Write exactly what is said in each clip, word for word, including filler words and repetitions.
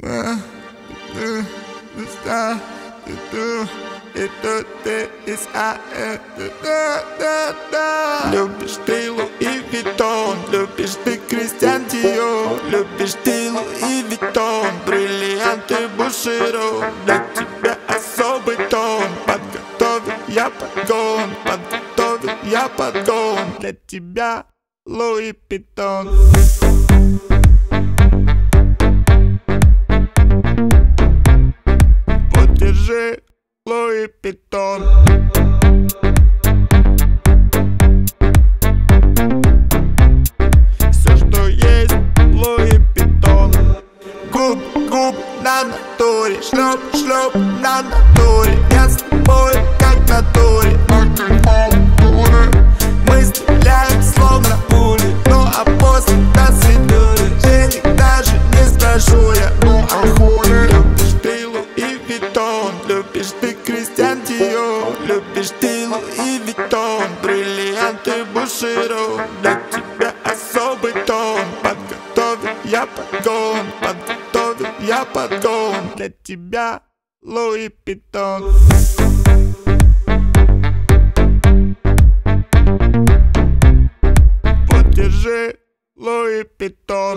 Любишь ты Луи Виттон, любишь ты Кристиан Диор, любишь ты Луи Виттон, бриллианты Буширо. Для тебя особый тон, подготовил я подгон, подготовил я подгон. Для тебя Луи Виттон. Вот держи Луи Виттон. Все, что есть Луи Виттон. Губ, губ на натуре, шлеп, шлеп на натуре. Я с тобой как на туре. Мы стреляем словно пули, ну а после до свидания. Денег даже не спрошу я, ну а хули. Любишь ты Луи Виттон, любишь ты Кристиан Диор, любишь ты Луи Виттон, бриллианты Буширо. Для тебя особый тон, подготовил я подгон, подготовил я подгон. Для тебя Луи Виттон. Вот держи Луи Виттон.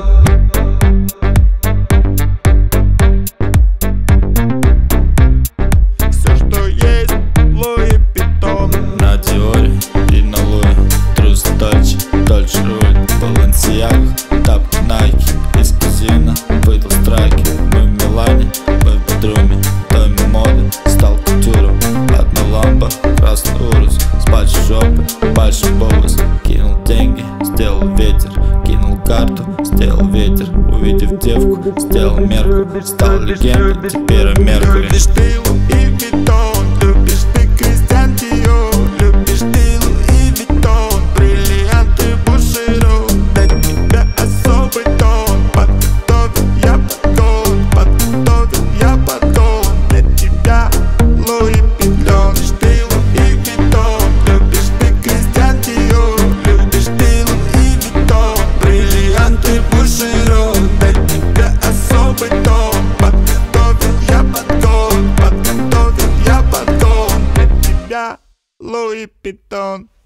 Все, что есть Луи Виттон. На Диоре и на Луи, трусы Дольче, Дольче руль, Балансиага, тапки Найки, из казино выдал страйки. Мы в Милане, мы в бедруме, доме моды, стал кутюром. Одна лампа, красный урус, с большой жопы, большой бобус. Кинул деньги, сделал ветер, кинул карту, сделал ветер. Увидев девку, сделал мерку, стал легендой, теперь о Меркури. Любишь ты Луи Виттон, любишь ты Кристиан Диор, любишь ты Луи Виттон, бриллианты Буширо. Для тебя особый тон, подготовил я подгон, подготовил я подгон. Для тебя Луи Виттон. Любишь ты Луи Виттон, любишь ты Кристиан Диор, любишь ты Луи Виттон, бриллианты Буширо. Для тебя особый тон, подготовил я подгон, подготовил я подгон. Для тебя Луи Виттон.